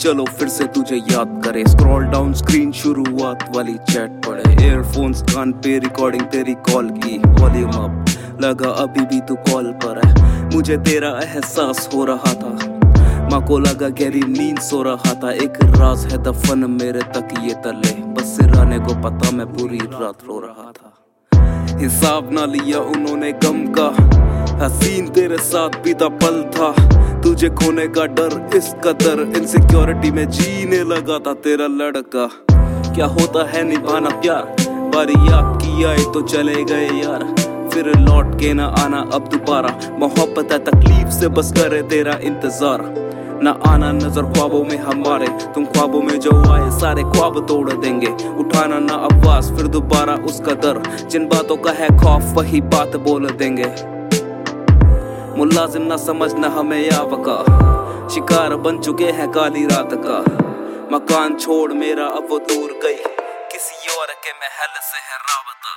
चलो फिर से तुझे याद करे। स्क्रॉल डाउन स्क्रीन, शुरुआत वाली चैट पढ़े, एयरफोन्स कान पे, रिकॉर्डिंग तेरी कॉल की, वॉल्यूम अप, लगा अभी भी तू कॉल पर है। मुझे तेरा एहसास हो रहा था, माँ को लगा गहरी नींद सो रहा था। एक राज है दफन मेरे तकिए तले, बस सिराने को पता मैं पूरी रात रो रहा था। हिसाब ना लिया उन्होंने गम का, हसीन तेरे साथ बीता पल था। तुझे खोने का डर इस कदर, इनसिक्योरिटी में जीने लगा था तेरा लड़का। क्या होता है निभाना प्यार, बारी आपकी आई तो चले गए यार, फिर लौट के ना आना अब दोबारा। मोहब्बत है तकलीफ से बस करे तेरा इंतजार, ना आना नजर ख्वाबों में हमारे। तुम ख्वाबों में जो आए सारे ख्वाब तोड़ देंगे, उठाना ना आवाज फिर दोबारा उसका दर। जिन बातों का है खौफ वही बात बोल देंगे, मुलाजिम ना समझना हमें यावका, शिकार बन चुके हैं काली रात का। मकान छोड़ मेरा अब वो दूर गई, किसी और के महल से है राबता।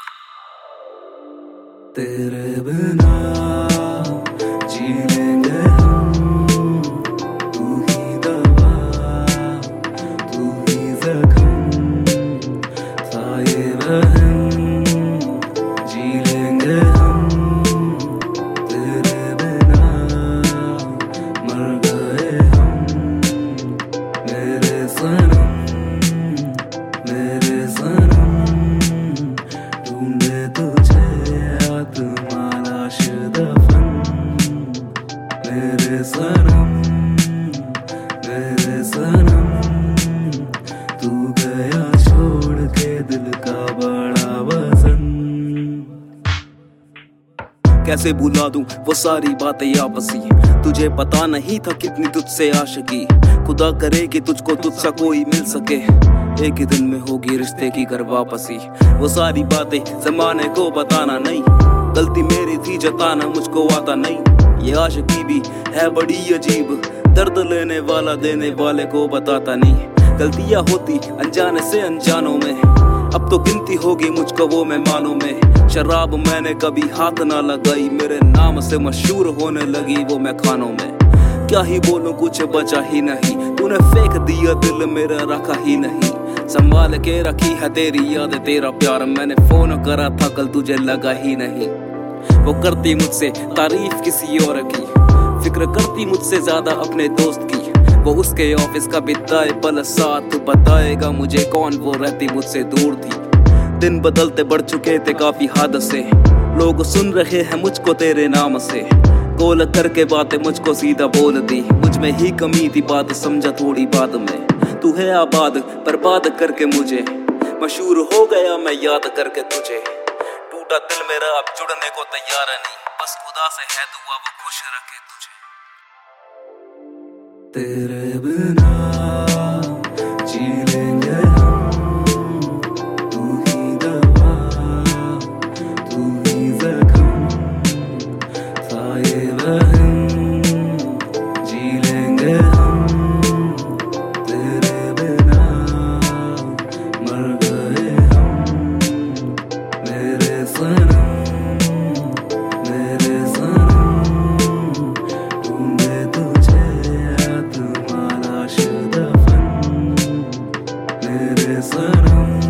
तेरे बिना जी लेंगे हम, तू ही दवा तू ही जख्म, साये रहम जी लेंगे हम। तेरे बिना मर गए हम, मेरे सनम मेरे सनम, ढूंढे तुझे मेरे सनम मेरे सनम, तू गया छोड़ के दिल का बड़ा वजन। कैसे भुला दूं वो सारी बातें आपसी, तुझे पता नहीं था कितनी तुझसे आशिकी। खुदा करे कि तुझको तुझसा कोई मिल सके, एक ही दिन में होगी रिश्ते की घर वापसी। वो सारी बातें जमाने को बताना नहीं, गलती मेरी थी जताना मुझको आता नहीं। ये आशिकी भी है बड़ी अजीब, दर्द लेने वाला देने वाले को बताता नहीं। गलतियां होती अनजाने से अनजानों में, अब तो गिनती होगी मुझको वो मेहमानों में। शराब मैंने कभी हाथ ना लगाई, मेरे नाम से मशहूर होने लगी वो मैं खानों में। क्या ही बोलूं कुछ बचा ही नहीं, तूने फेंक दिया दिल मेरा रखा ही नहीं। संभाल के रखी है तेरी याद तेरा प्यार, मैंने फोन करा था कल तुझे लगा ही नहीं। वो करती मुझसे तारीफ किसी और की, फिक्र करती मुझसे ज्यादा अपने दोस्त की। वो उसके ऑफिस का बिताए पल साथ, बताएगा मुझे कौन वो रहती मुझसे दूर थी। दिन बदलते बढ़ चुके थे काफी हद से, लोग सुन रहे हैं मुझको तेरे नाम से। कॉल करके बातें मुझको सीधा बोल दी, मुझ में ही कमी थी बात समझा थोड़ी बाद में। तू है आबाद बर्बाद करके मुझे, मशहूर हो गया मैं याद करके तुझे। टूटा दिल मेरा अब जुड़ने को तैयार नहीं, बस खुदा से है दुआ वो खुश रखे तुझे। तेरे बिना जी लेंगे हम, तू ही दवा तू ही जख्म, साये रहम जी लेंगे हम। तेरे बिना मर गए हम, मेरे सनम मेरे सनम, ढूंढे तुझे आत्मा लाश दफन। मेरे सनम